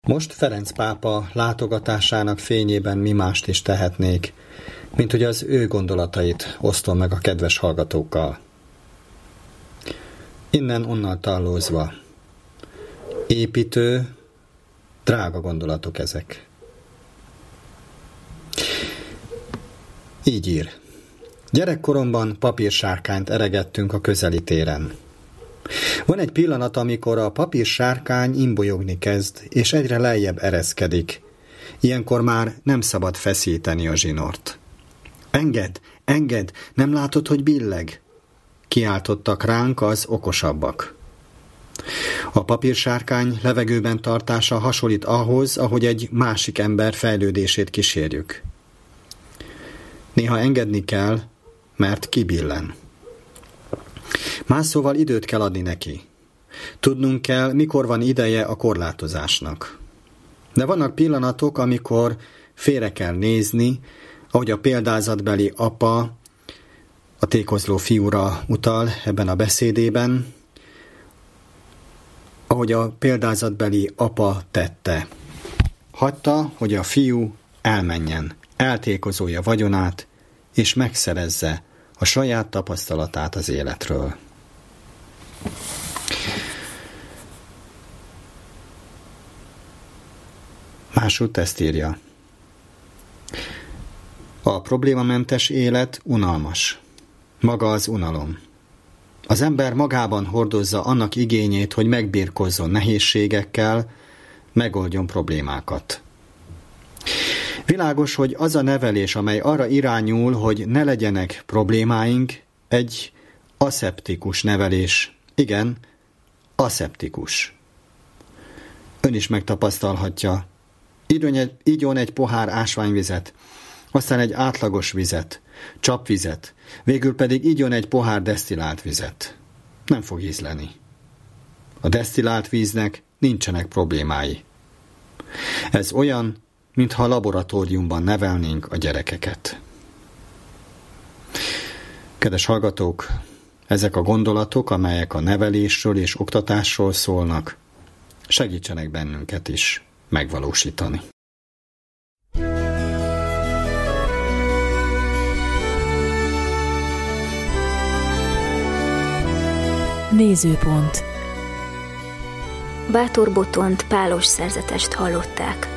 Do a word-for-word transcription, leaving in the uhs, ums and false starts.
Most Ferenc pápa látogatásának fényében mi mást is tehetnék, mint hogy az ő gondolatait osztom meg a kedves hallgatókkal. Innen-onnan tallózva. Építő, drága gondolatok ezek. Így ír. Gyerekkoromban papírsárkányt eregettünk a közeli téren. Van egy pillanat, amikor a papírsárkány imbolyogni kezd, és egyre lejjebb ereszkedik. Ilyenkor már nem szabad feszíteni a zsinort. Engedd, engedd, nem látod, hogy billeg? Kiáltottak ránk az okosabbak. A papírsárkány levegőben tartása hasonlít ahhoz, ahogy egy másik ember fejlődését kísérjük. Néha engedni kell, mert kibillen. Más szóval időt kell adni neki. Tudnunk kell, mikor van ideje a korlátozásnak. De vannak pillanatok, amikor félre kell nézni, ahogy a példázatbeli apa a tékozló fiúra utal ebben a beszédében, ahogy a példázatbeli apa tette. Hagyta, hogy a fiú elmenjen, eltékozolja vagyonát, és megszerezze a saját tapasztalatát az életről. Másút ezt írja. A problémamentes élet unalmas. Maga az unalom. Az ember magában hordozza annak igényét, hogy megbirkózzon nehézségekkel, megoldjon problémákat. Világos, hogy az a nevelés, amely arra irányul, hogy ne legyenek problémáink, egy aszeptikus nevelés. Igen, aszeptikus. Ön is megtapasztalhatja. Igyon egy pohár ásványvizet, aztán egy átlagos vizet, csapvizet, végül pedig igyon egy pohár desztillált vizet. Nem fog ízleni. A desztillált víznek nincsenek problémái. Ez olyan, mintha a laboratóriumban nevelnénk a gyerekeket. Kedves hallgatók, ezek a gondolatok, amelyek a nevelésről és oktatásról szólnak, segítsenek bennünket is megvalósítani. Nézőpont. Bátor Botont pálos szerzetest hallották.